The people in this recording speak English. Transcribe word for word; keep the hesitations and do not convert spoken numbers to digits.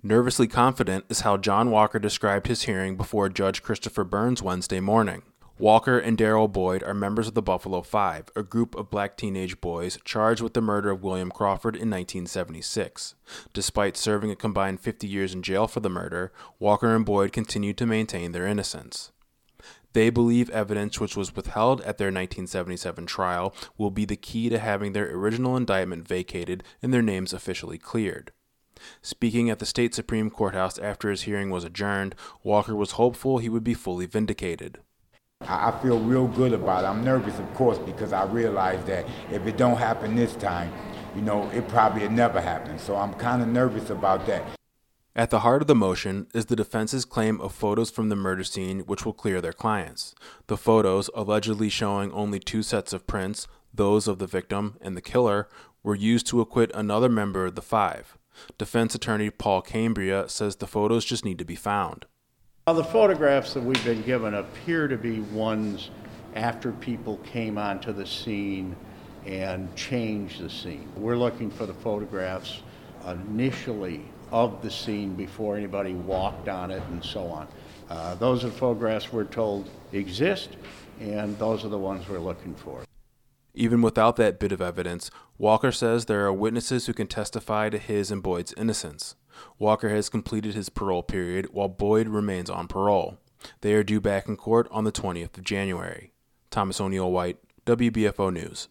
Nervously confident is how John Walker described his hearing before Judge Christopher Burns Wednesday morning. Walker and Daryl Boyd are members of the Buffalo Five, a group of black teenage boys charged with the murder of William Crawford in nineteen seventy-six. Despite serving a combined fifty years in jail for the murder, Walker and Boyd continued to maintain their innocence. They believe evidence which was withheld at their nineteen seventy-seven trial will be the key to having their original indictment vacated and their names officially cleared. Speaking at the state Supreme Courthouse after his hearing was adjourned, Walker was hopeful he would be fully vindicated. I feel real good about it. I'm nervous, of course, because I realize that if it don't happen this time, you know, it probably had never happened. So I'm kind of nervous about that. At the heart of the motion is the defense's claim of photos from the murder scene which will clear their clients. The photos, allegedly showing only two sets of prints, those of the victim and the killer, were used to acquit another member of the Five. Defense attorney Paul Cambria says the photos just need to be found. Well, the photographs that we've been given appear to be ones after people came onto the scene and changed the scene. We're looking for the photographs initially of the scene before anybody walked on it and so on. Uh, those are photographs we're told exist, and those are the ones we're looking for. Even without that bit of evidence, Walker says there are witnesses who can testify to his and Boyd's innocence. Walker has completed his parole period while Boyd remains on parole. They are due back in court on the twentieth of January. Thomas O'Neill White, W B F O News.